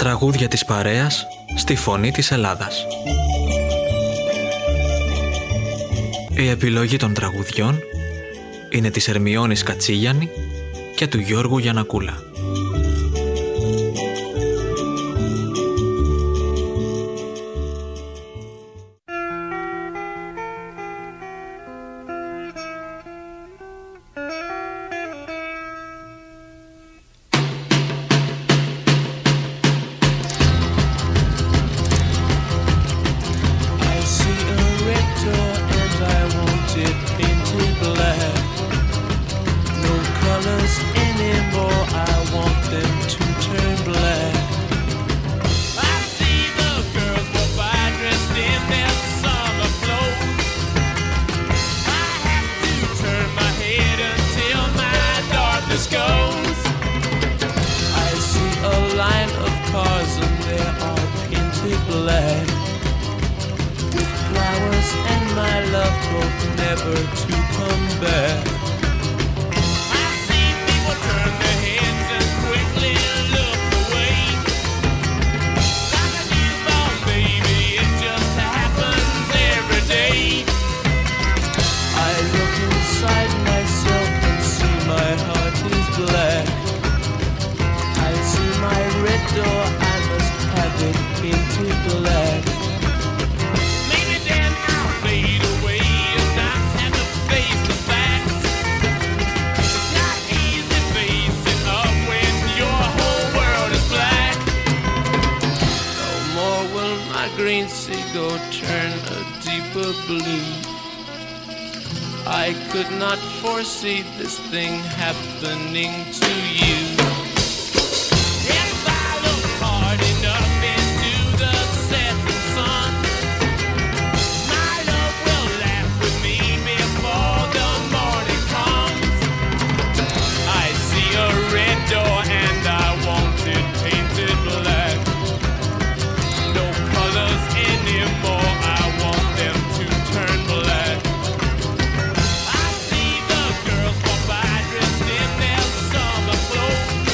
Τραγούδια της παρέας στη Φωνή της Ελλάδας. Η επιλογή των τραγουδιών είναι της Ερμιώνης Κατσίγιαννη και του Γιώργου Γιαννακούλα. I could not foresee this thing happening to you. If I look hard enough into the setting sun, my love will laugh with me before the morning comes. I see a red door and I want it painted black. No colors anymore, I want them to turn black. I see the girls walk by dressed in their summer clothes.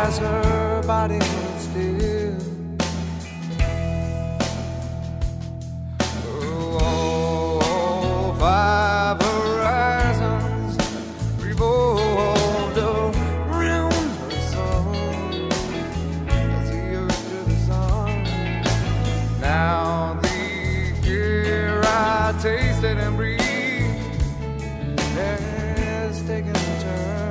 as her body was still. Oh, 5 horizons revolved around her soul as the earth to the sun. Now the air I tasted and breathed has taken a turn.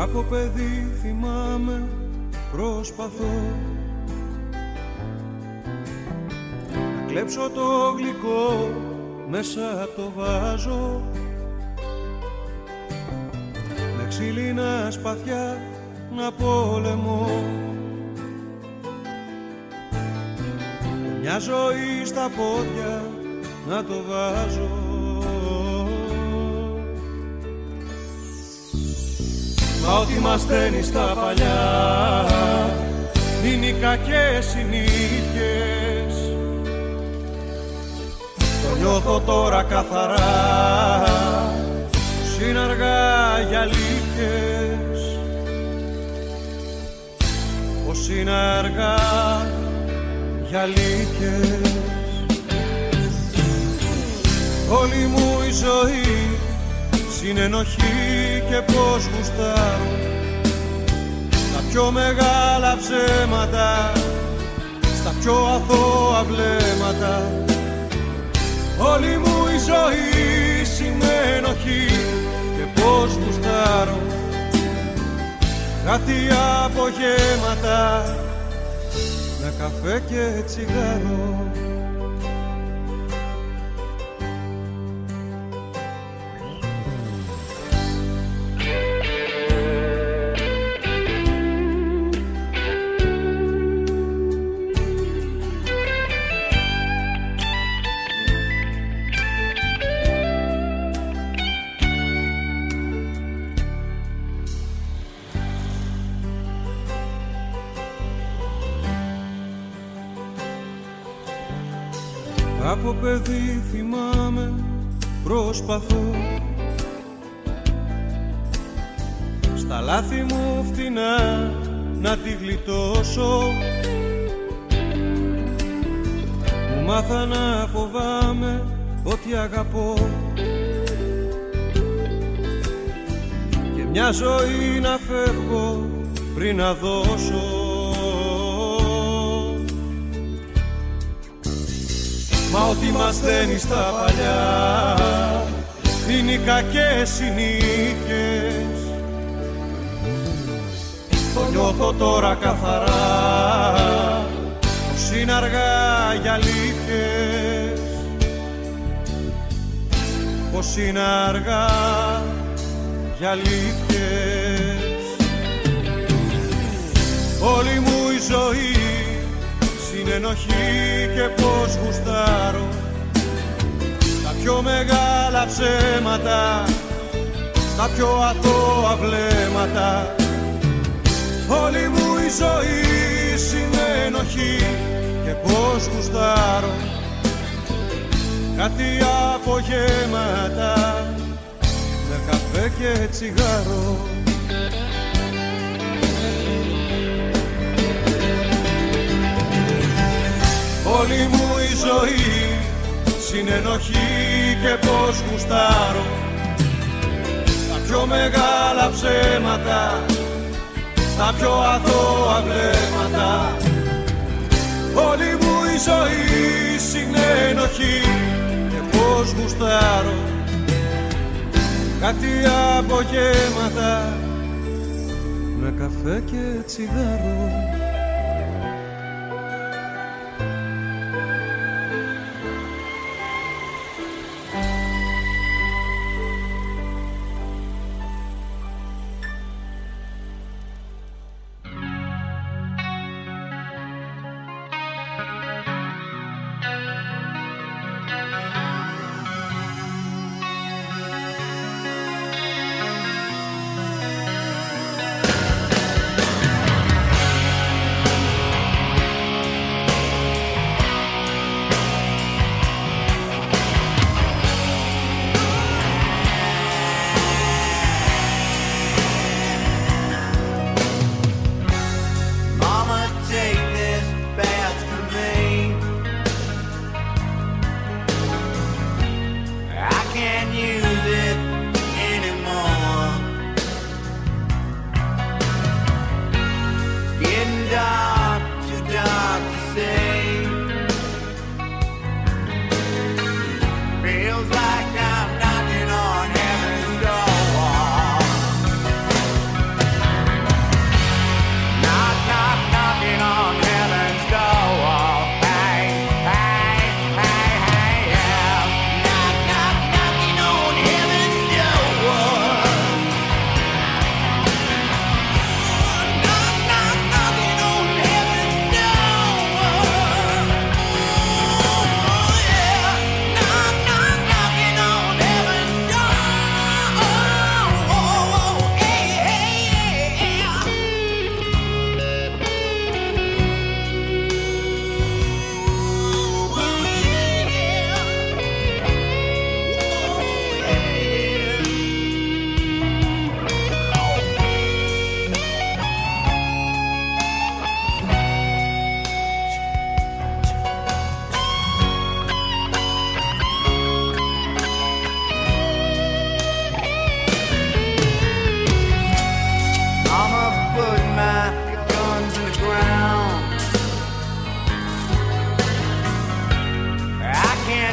Από παιδί θυμάμαι προσπαθώ να κλέψω το γλυκό μέσα απ' το βάζο, με ξύλινα σπαθιά να πολεμώ, μια ζωή στα πόδια να το βάζω. Μα ό,τι μας δένει στα παλιά είναι οι κακές συνήθειες. Το νιώθω τώρα καθαρά, πως είναι αργά για αλήθειες, πως είναι αργά για αλήθειες. Όλη μου η ζωή συνενοχή και πως γουστάρω τα πιο μεγάλα ψέματα, στα πιο αθώα βλέμματα. Όλη μου η ζωή συνενοχή και πως γουστάρω κάτι απογεύματα με καφέ και τσιγάρο. Από παιδί θυμάμαι προσπαθώ στα λάθη μου φτηνά να τη γλιτώσω. Μου μάθα να φοβάμαι ότι αγαπώ και μια ζωή να φεύγω πριν να δώσω. Μα ό,τι μας δένει στα παλιά είναι οι κακές συνήθειες. Το νιώθω τώρα καθαρά, πως είναι αργά για αλήθειες, πως είναι αργά για αλήθειες. Όλη μου η ζωή συνενοχή και πως γουστάρω τα πιο μεγάλα ψέματα, στα πιο αθώα βλέμματα. Όλη μου η ζωή συνενοχή και πως γουστάρω κάτι απογεύματα με καφέ και τσιγάρο. Όλη μου η ζωή συνενοχή και πως γουστάρω τα πιο μεγάλα ψέματα, στα πιο αθώα βλέμματα. Όλη μου η ζωή συνενοχή και πως γουστάρω κάτι απογεύματα με καφέ και τσιγάρο.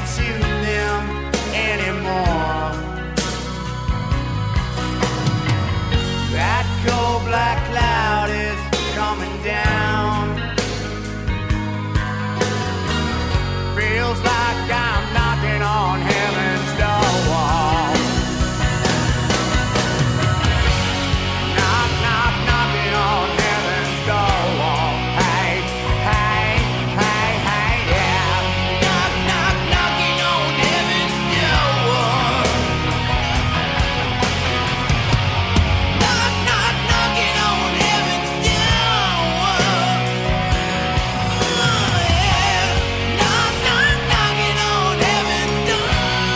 can't shoot them anymore. That cold black cloud is coming down. Feels like I'm knocking on heaven's door wall. Knock, knock, knocking on heaven's door wall. Hey, hey, hey, hey, yeah. Knock, knock, knocking on heaven's door. Knock, knock, knocking on heaven's door. Yeah. Knock, knock, knocking on heaven's door.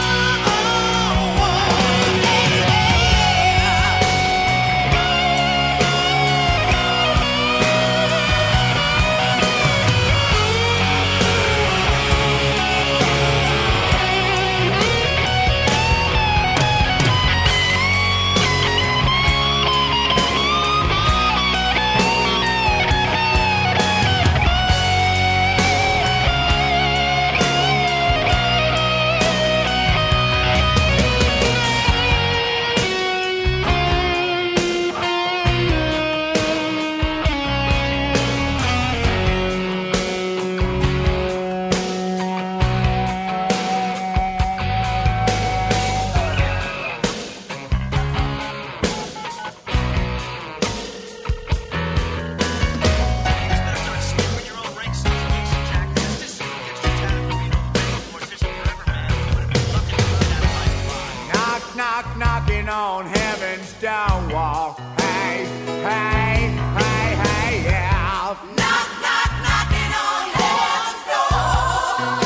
Knock, knock, knocking on heaven's door wall. Hey, hey, hey, hey, yeah. Knock, knock, knocking on heaven's door.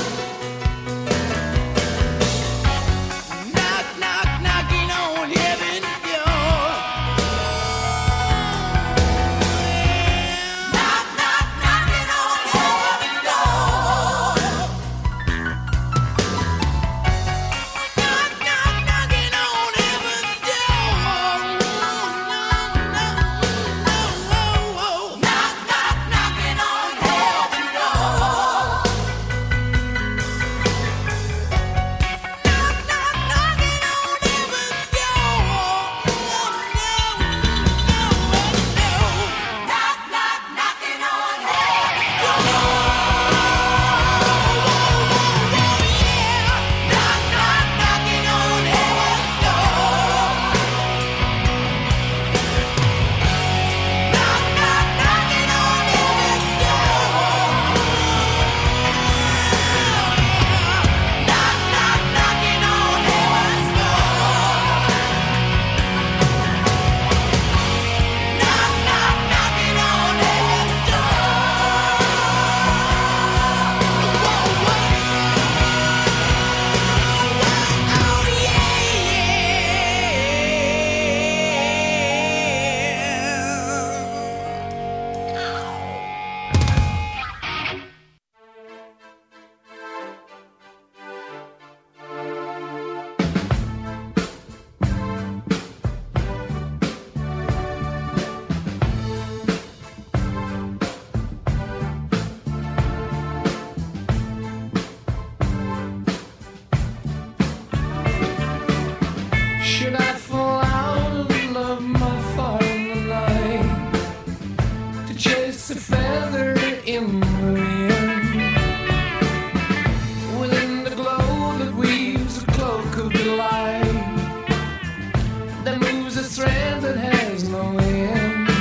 Knock, knock, knocking on heaven's door. Knock, knock, knocking on heaven's door. Knock, knock, knocking on heaven's door. Knock, knock, knocking on heaven's door. Knock, knock, knocking on heaven's door. Knock, knock, knocking on heaven's door. Knock, knock, knocking on heaven's door. Knock, knock, knocking on heaven's door. Knock, knock, knocking on heaven's door. Knock, knock, knocking on heaven's Should I fall out of love, my far in the night, to chase a feather in the wind, within the glow that weaves a cloak of delight, that moves a thread that has no end,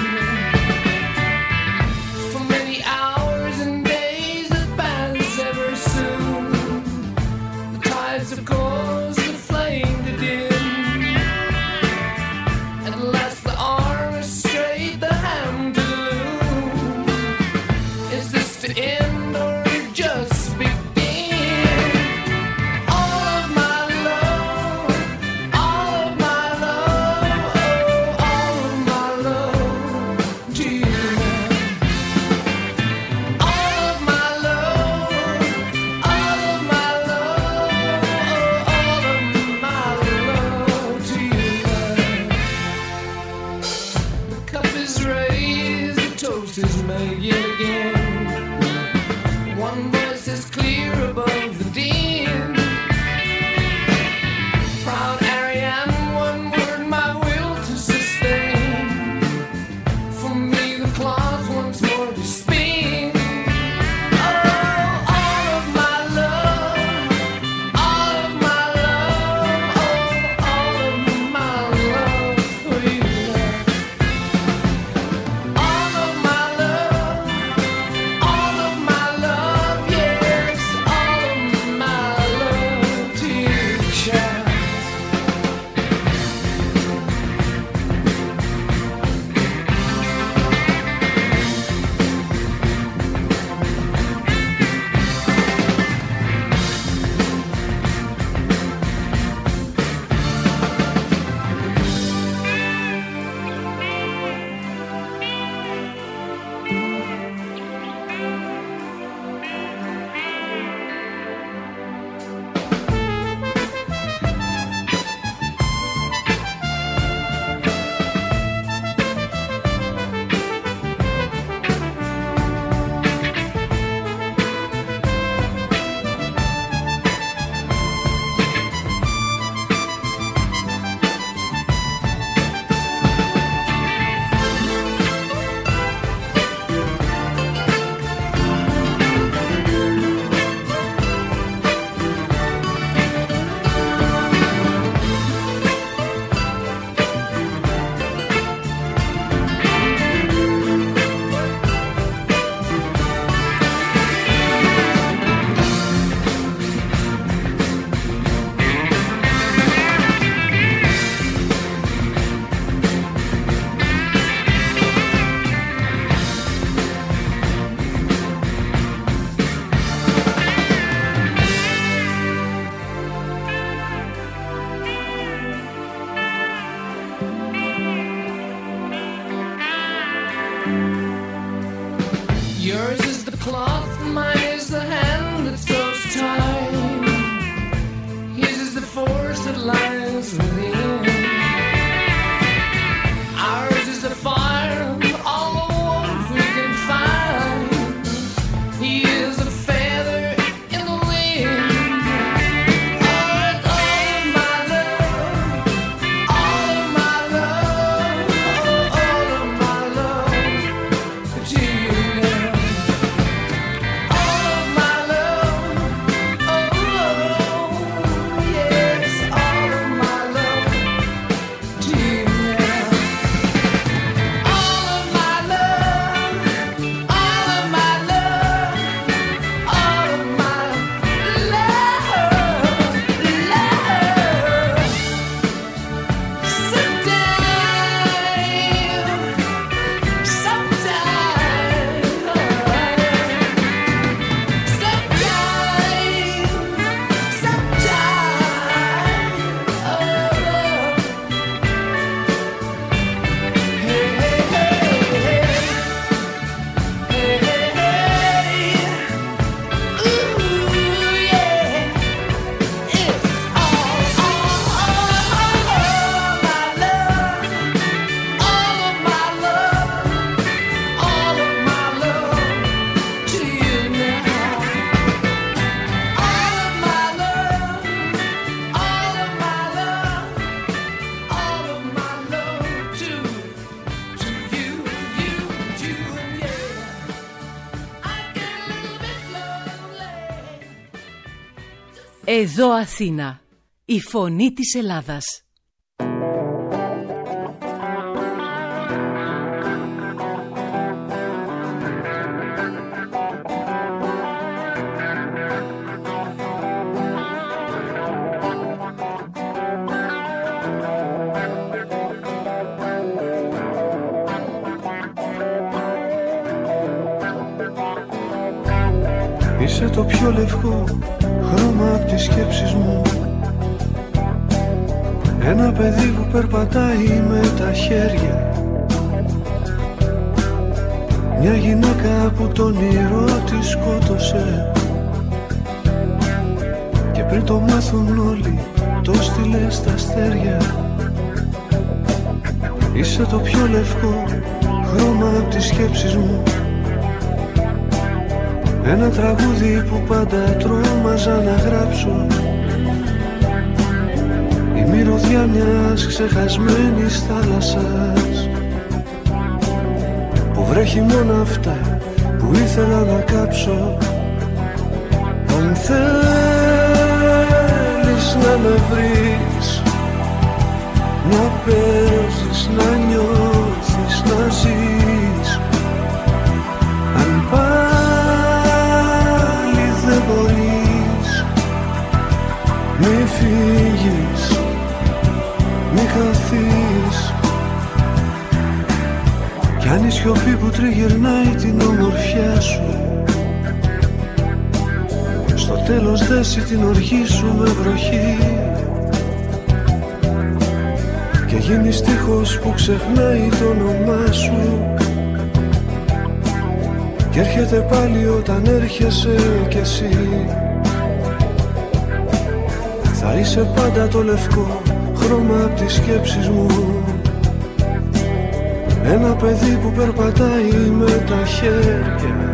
for many hours and days that pass ever soon, the tides of cause the flame to dim. At last the arm is straight, the hand to the loom. Εδώ Αθήνα, η φωνή της Ελλάδας. Είσαι το πιο λευκό χρώμα απ' τις σκέψεις μου. Ένα παιδί που περπατάει με τα χέρια. Μια γυναίκα που τον όνειρο τη σκότωσε. Και πριν το μάθουν όλοι το στείλε στα αστέρια. Είσαι το πιο λευκό χρώμα απ' τις σκέψεις μου. Ένα τραγούδι που πάντα τρόμαζα να γράψω. Η μυρωδιά μιας ξεχασμένης θάλασσας που βρέχει μόνο αυτά που ήθελα να κάψω. Αν θέλεις να με βρεις, να παίζεις, να νιώθεις, να ζεις. Αν δεν μπορείς, μη φύγεις, μη χαθείς. Κι αν η σιωπή που τριγυρνάει την ομορφιά σου στο τέλος δέσει την οργή σου με βροχή και γίνει στίχος που ξεχνάει το όνομά σου. Και έρχεται πάλι όταν έρχεσαι κι εσύ. Θα είσαι πάντα το λευκό χρώμα απ' τις σκέψεις μου. Ένα παιδί που περπατάει με τα χέρια.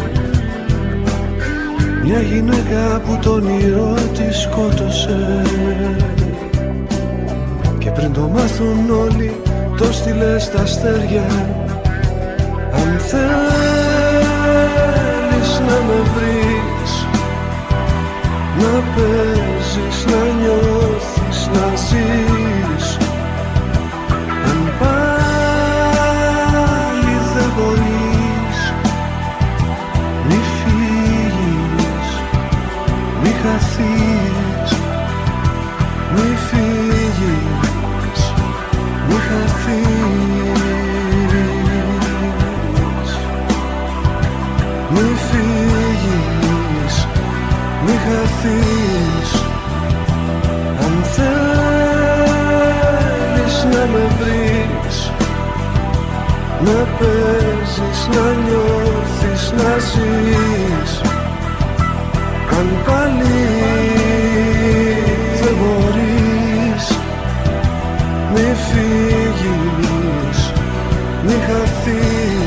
Μια γυναίκα που τον όνειρο τη σκότωσε. Και πριν το μάθουν όλοι το στείλε στα αστέρια. Αν θέλεις να με βρεις, να παίζεις, να νιώθεις, να ζεις. Αν πάλι δεν μπορείς, μη φύγεις, μη χαθείς. Μη φύγεις, μη χαθείς. Μη φύγεις, μη χαθείς. Αν θέλεις να με βρεις, να παίζεις, να νιώθεις, να ζεις. Αν πάλι δεν μπορείς, μη φύγεις, μη χαθείς.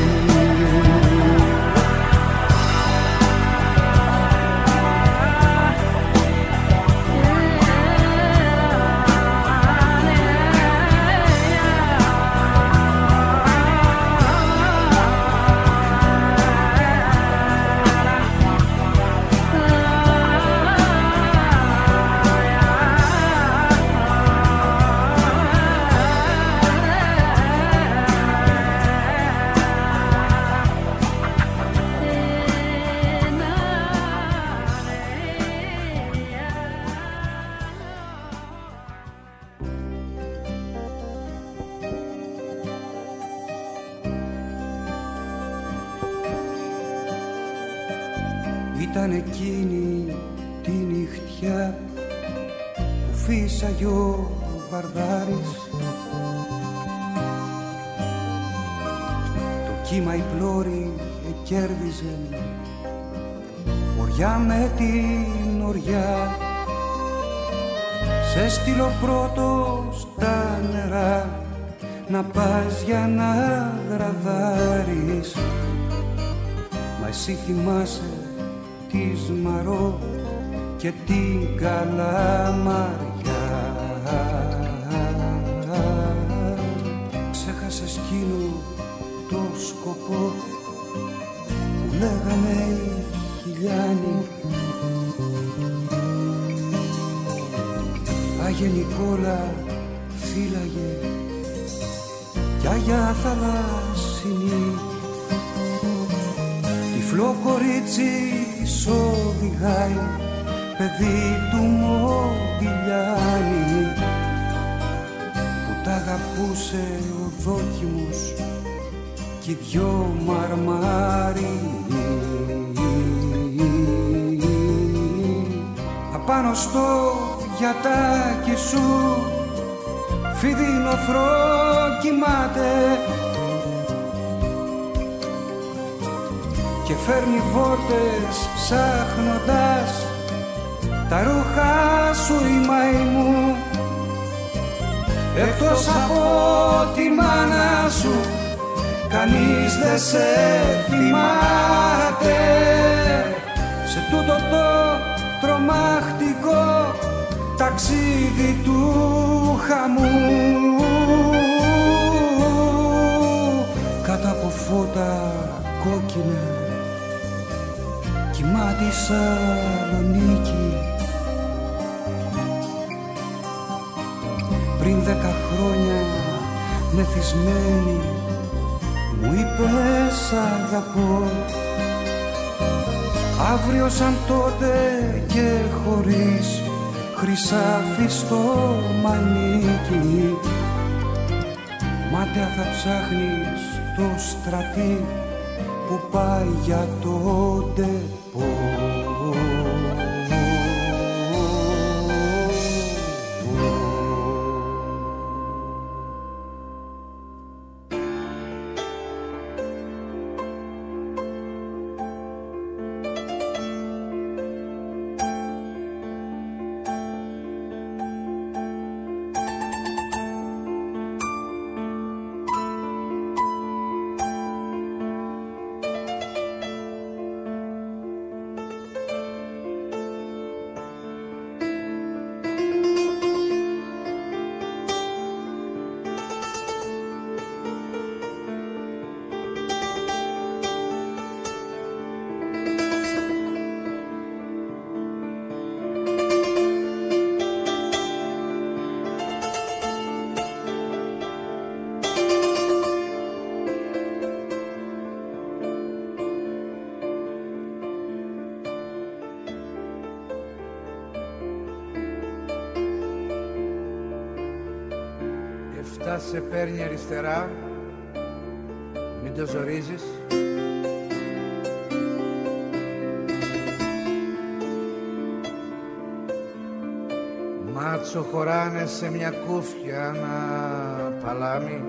Ήταν εκείνη τη νυχτιά που φύσαγε ο Βαρδάρης. Το κύμα η πλώρη εκέρδιζε οριά με την οριά. Σε στείλω πρώτο στα νερά να πας για να γραδάρεις. Μα εσύ θυμάσαι της Μαρό και την Καλαμαριά. Ξέχασες εκείνο το σκοπό που λέγανε οι χιλιάνοι. Άγιε Νικόλα φύλαγε κι Άγια Θαλάσσινη, τυφλό κορίτσι οδηγάει, παιδί του Μοντιλιάνη, που τ' αγαπούσε ο δόκιμος κι οι δυο μαρμαρίνοι. Απάνω στο γιατάκι σου φιδίνοθρο κοιμάται και φέρνει βόλτες ψάχνοντας τα ρούχα σου η μαϊμού. Εκτός από τη μάνα σου κανείς δεν σε θυμάται σε τούτο το τρομακτικό ταξίδι του χαμού. Κάτω από φώτα κόκκινα κοιμάται η Σαλονίκη. Πριν 10 χρόνια μεθυσμένη μου είπες αγαπώ. Αύριο σαν τότε και χωρίς χρυσάφι στο μανίκι, μάταια θα ψάχνεις το στρατή που πάει για το ντεπό. Σε παίρνει αριστερά, μην το ζορίζεις. Μάτσο χωράνε σε μια κούφια ένα παλάμι.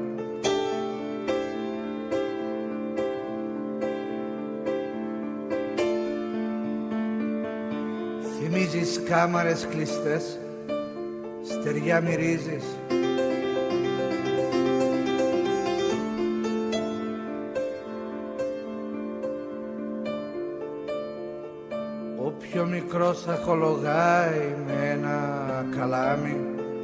Θυμίζεις κάμαρες κλειστές, στεριά μυρίζεις. Πιο μικρός αχολογάει με ένα καλάμι.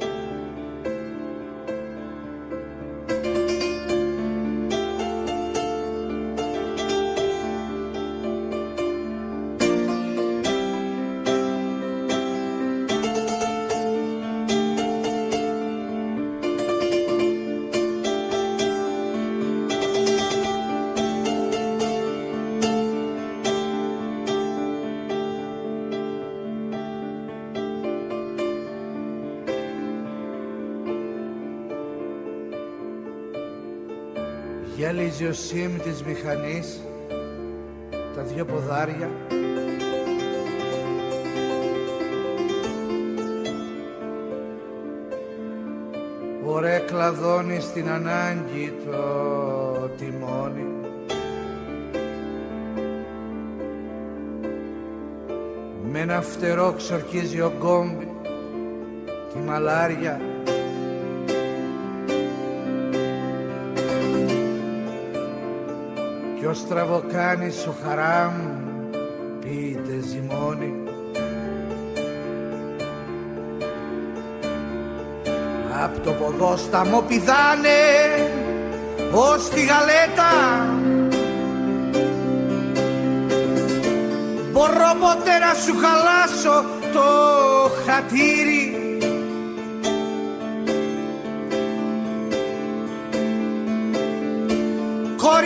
Γυαλίζει ο σιμ της μηχανής τα δυο ποδάρια. Ωραία κλαδώνει στην ανάγκη το τιμόνι. Με ένα φτερό ξορκίζει ο γκόμπι τη μαλάρια. Κι ο στραβοκάνης ο Χαράμ πείτε ζυμώνει. Απ' το ποδόσταμο πηδάνε ως τη γαλέτα. Μπορώ ποτέ να σου χαλάσω το χατήρι.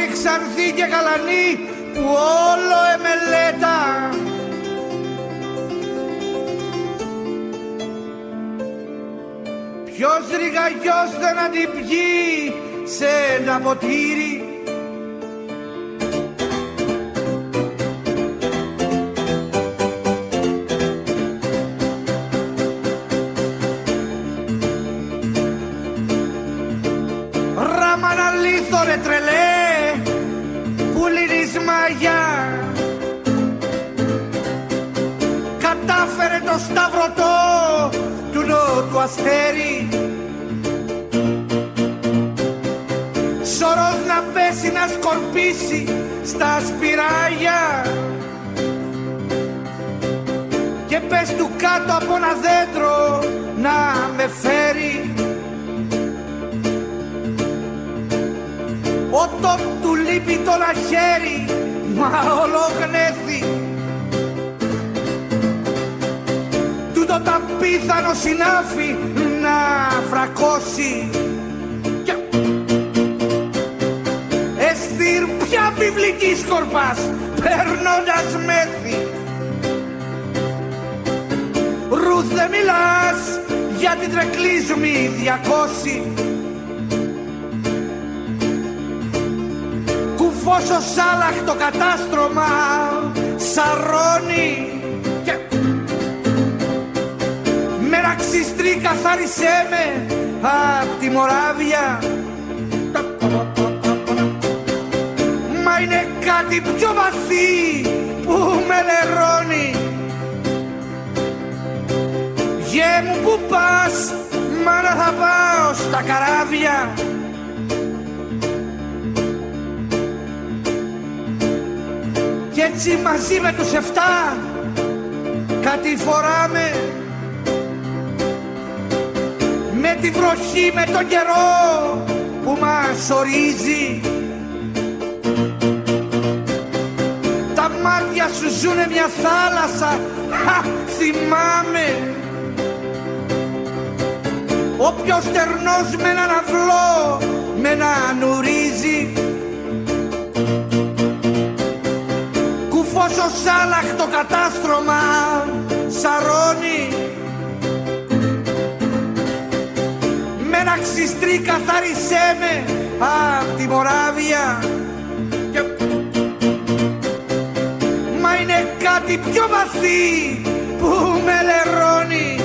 Ξανθή και Γαλανή που όλο εμελέτα. Ποιος ρηγαγιός δεν αντιπιεί σε ένα ποτήρι. Ράμανα λίθο ρε τρελέ που λύνεις μαγιά. Κατάφερε το σταυρωτό του νότου αστέρι. Σωρός να πέσει να σκορπίσει στα σπυράγια και πες του κάτω από ένα δέντρο να με φέρει. Όταν του λείπει το λαχέρι μα ολογνέθη. Τούτο τα πίθανο συνάφη να φρακώσει. Εστήρ πια βιβλική σκορπάς περνώντας μέθη. Ρουθ δεν μιλάς για την τρεκλίσμη 200. Κουφός ο Σάλαχ το κατάστρωμα σαρώνει. Μεραξιστρή καθάρισέ με απ' τη Μοράβια. Μα είναι κάτι πιο βαθύ που με λερώνει. Γε μου που πας, μάνα θα πάω στα καράβια. Κι έτσι μαζί με τους 7 κάτι φοράμε. Με τη βροχή, με τον καιρό που μας ορίζει. Τα μάτια σου ζουνε μια θάλασσα, θυμάμαι. Όποιος στερνός με έναν αυλό, με έναν ουρίζει. Κουφός ο Σάλαχ το κατάστρωμα σαρώνει. Μεραξιστρή καθάρισέ με απ' τη Μοράβια. Μα είναι κάτι πιο βαθύ που με λερώνει.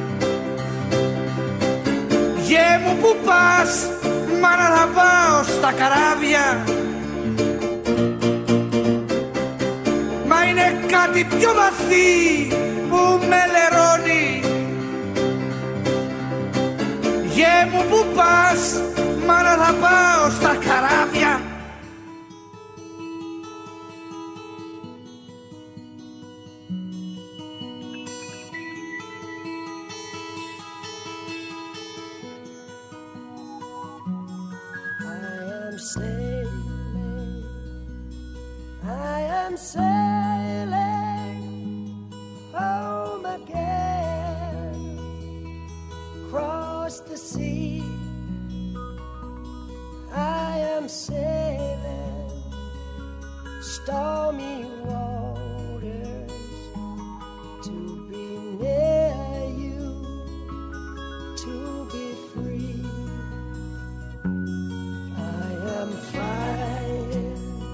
Γε μου που πας, μάνα θα πάω στα καράβια. Μα είναι κάτι πιο βαθύ που με λερώνει. Γε μου που πας, μάνα θα πάω στα καράβια. I am sailing home again, across the sea. I am sailing stormy waters to be near you, to be free. I am flying,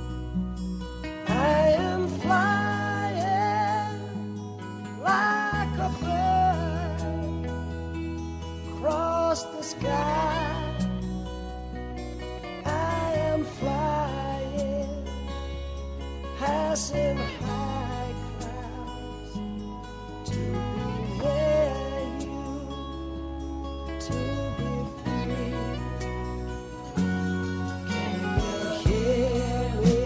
I am flying like a bird across the sky. I am flying, passing high clouds to be near you, to be free. Can you hear me?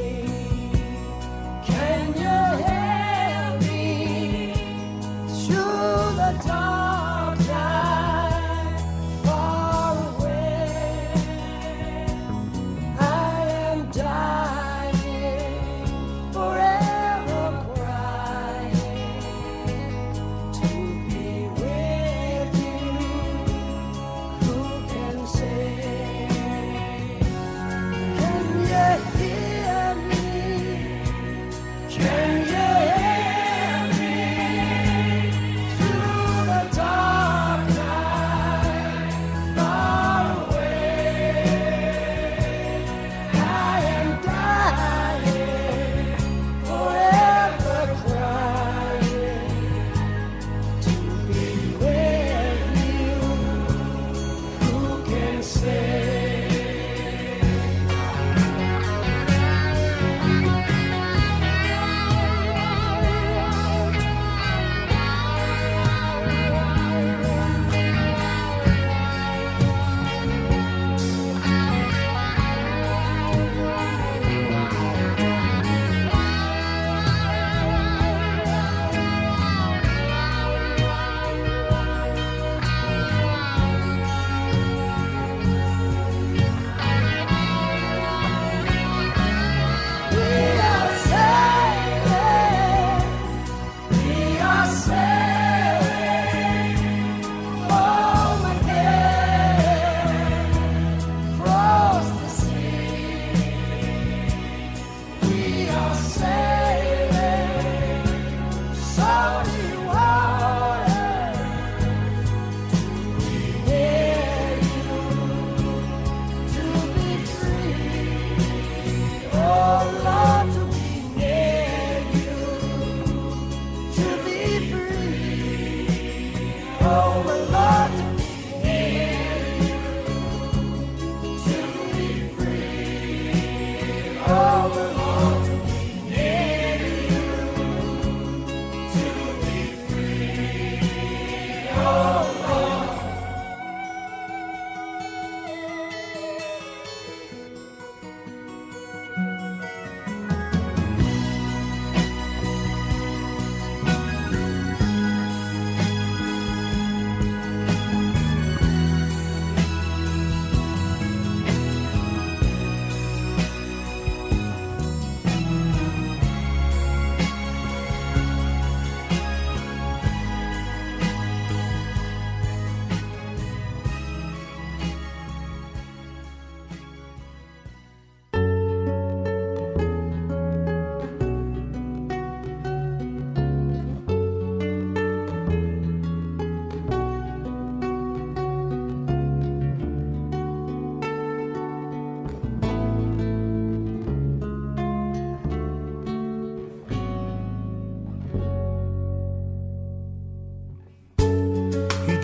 Can you hear me through the dark night far away? I am dying, forever crying to be with you. Who can say? Can you hear?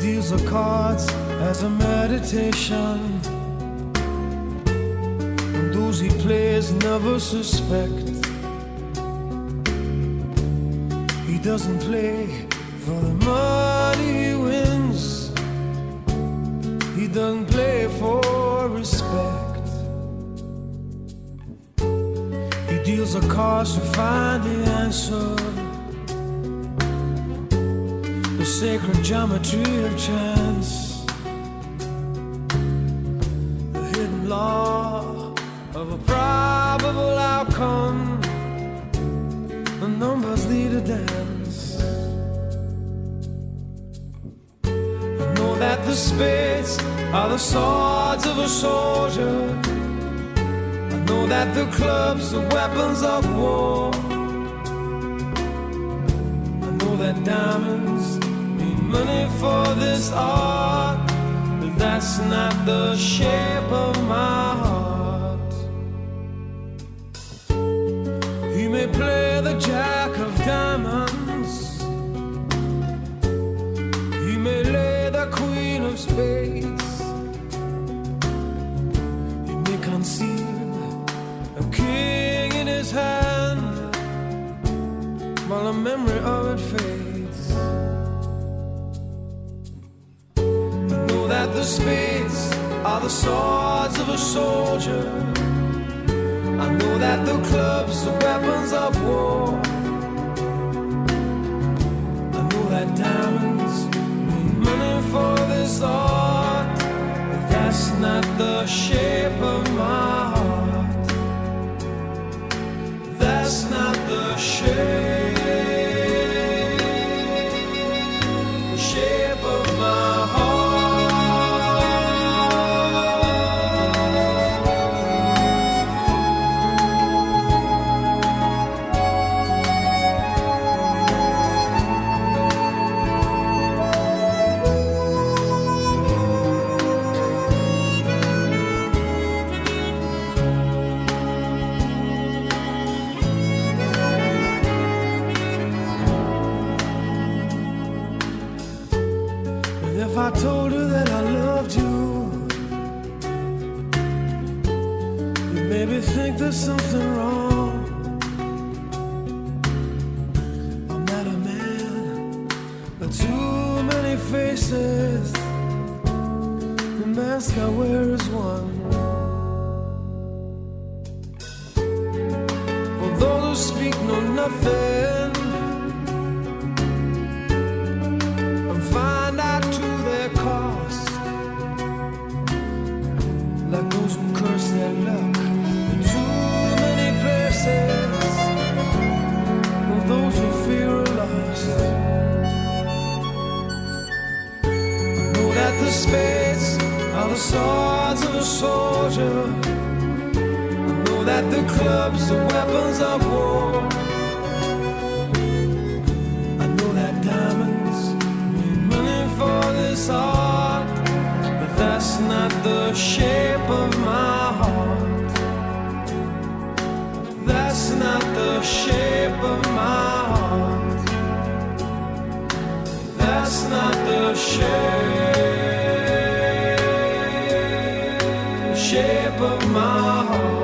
deals the cards as a meditation, and those he plays never suspect. He doesn't play for the money he wins, he doesn't play for respect. He deals the cards to find the answer, the sacred geometry of chance, the hidden law of a probable outcome. The numbers lead a dance. I know that the spades are the swords of a soldier. I know that the clubs are weapons of war. I know that diamonds mean money for this art, but that's not the shape of my heart. He may play the jack of diamonds, he may lay the queen of spades, he may conceal a king in his hand while the memory of it fades. I know that the spades are the swords of a soldier. I know that the clubs are weapons of war. I know that diamonds mean money for this art, but that's not the shape of my heart. That's not the shape of my heart. If I told her that I loved you, you'd maybe think there's something wrong. I'm not a man with too many faces. The mask I wear is one. For those who speak know nothing and find out to their cost, like those who curse their luck in too many places, or those who fear are lost. I know that the spades are the swords of a soldier. I know that the clubs are weapons of war. I know that diamonds mean money for this art, but that's not the shape of my heart. That's not the shape of my heart. That's not the shape of my heart.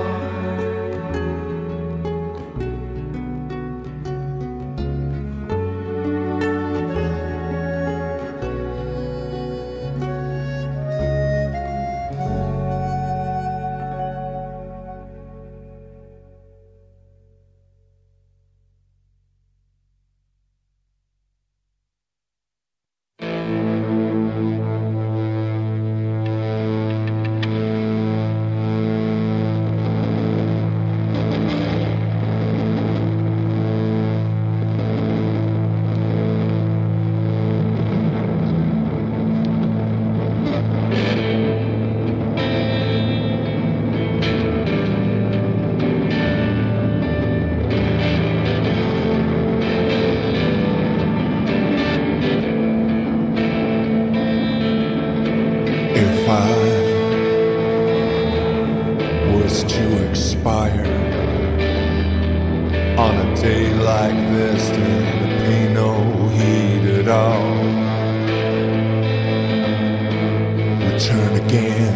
began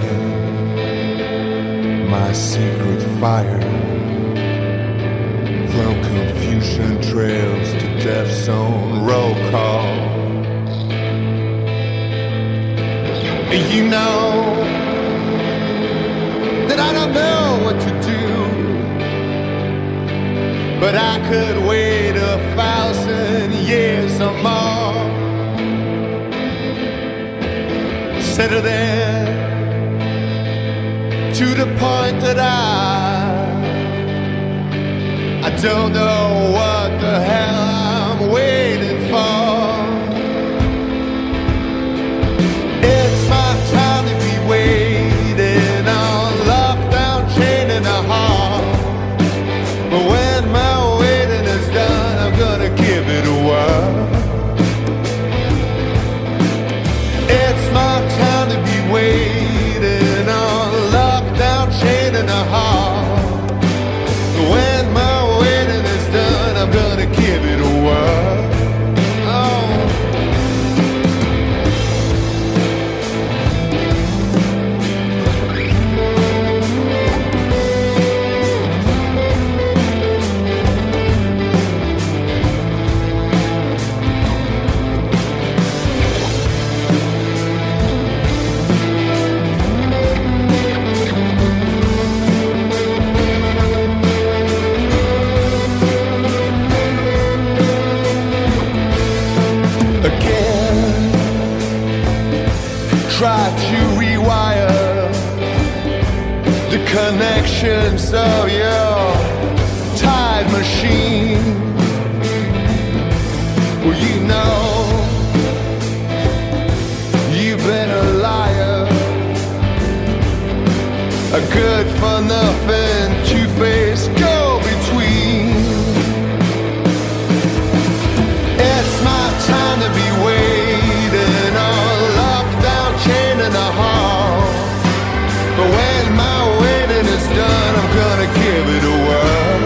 my secret fire. From Confucian trails to Death Zone roll call. You know that I don't know what to do, but I could wait 1,000 years or more. Settle there to the point that I don't know what the hell I'm waiting for. It's my time to be waiting on lockdown, chain in the hall. But when my waiting is done, I'm gonna give it a whirl. It's my time to be waiting on lockdown, chain in the hall. When my waiting is done, I'm gonna give it a whirl. Oh. Try to rewire the connections of your tide machine. Well, you know you've been a liar, a good for nothing, two-faced go-between. It's my time to be waiting on lockdown, chain in the hall. But when my waiting is done, I'm gonna give it a whirl.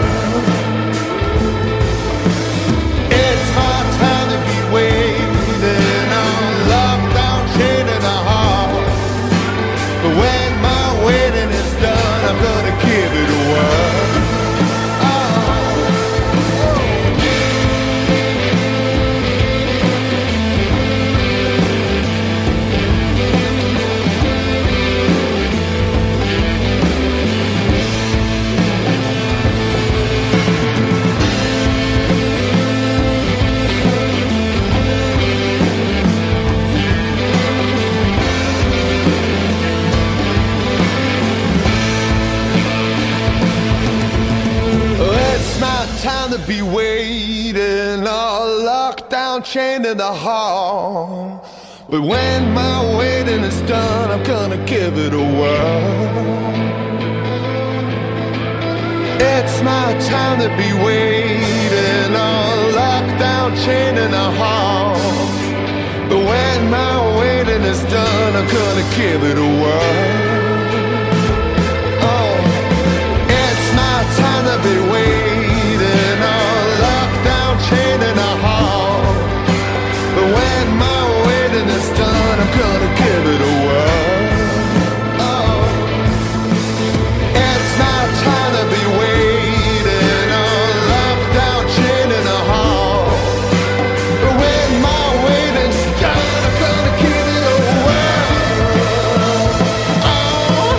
It's my time to be waiting on lockdown, chain in the hall. But when my waiting is done, I'm gonna give it a whirl. Time to be waiting, all locked down, chained in the hall. But when my waiting is done, I'm gonna give it a whirl. It's my time to be waiting, all locked down, chained in the hall. But when my waiting is done, I'm gonna give it a whirl. Oh, it's my time to be waiting, all locked down, chained in a hall. But when my waiting is done, I'm gonna give it a whirl. Oh, it's my time to be waiting, all locked down, chained in a hall. But when my waiting's done, I'm gonna give it a whirl. Oh.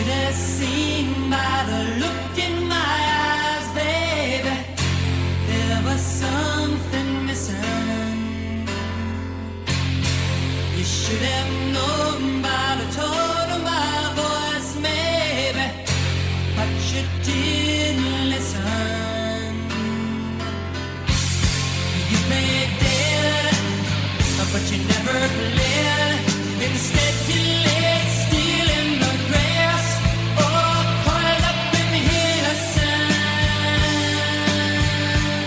should have seen by the look in my eyes, baby, there was something missing. You should have known by the tone of my voice, maybe, but you didn't listen. You played dead, but you never played. Instead you laid still in the grass, oh, coiled up in innocence.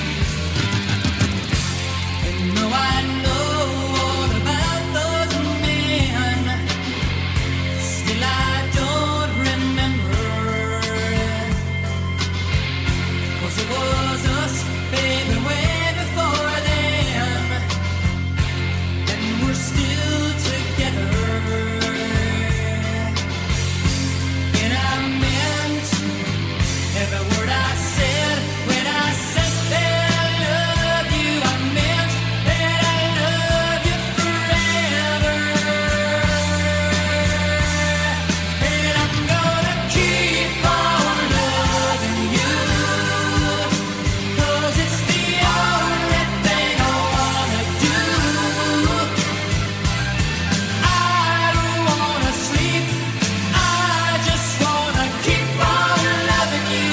And though I know all about those men, still I don't remember. 'Cause it was us, baby, way before then, and we're still together. And I meant every word I said when I said that I love you. I meant that I love you forever. And I'm gonna keep on loving you, 'cause it's the only thing I wanna do. I don't wanna sleep, I just wanna keep on loving you.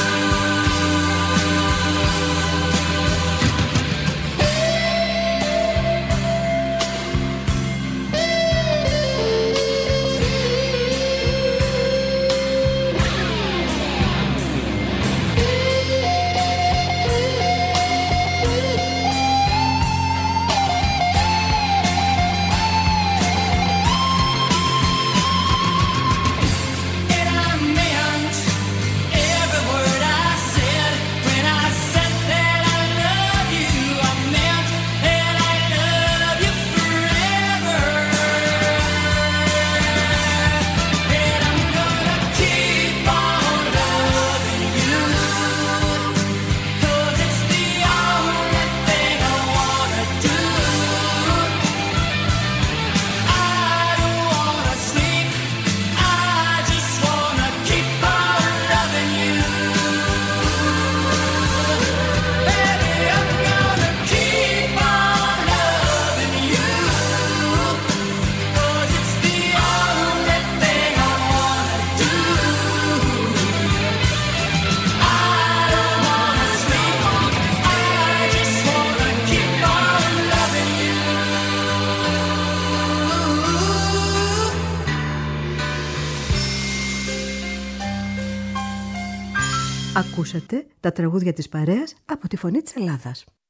And I meant every word I said when I said that I love you. I meant that I love you forever. And I'm gonna keep on loving you, 'cause it's the only thing I wanna do. I don't wanna sleep, I just wanna keep on loving you. Baby, I'm gonna keep on loving you, 'cause it's the only thing I wanna do. I don't wanna sleep, I just wanna keep on loving you. Ακούσατε τα τραγούδια της παρέας από τη Φωνή της Ελλάδας.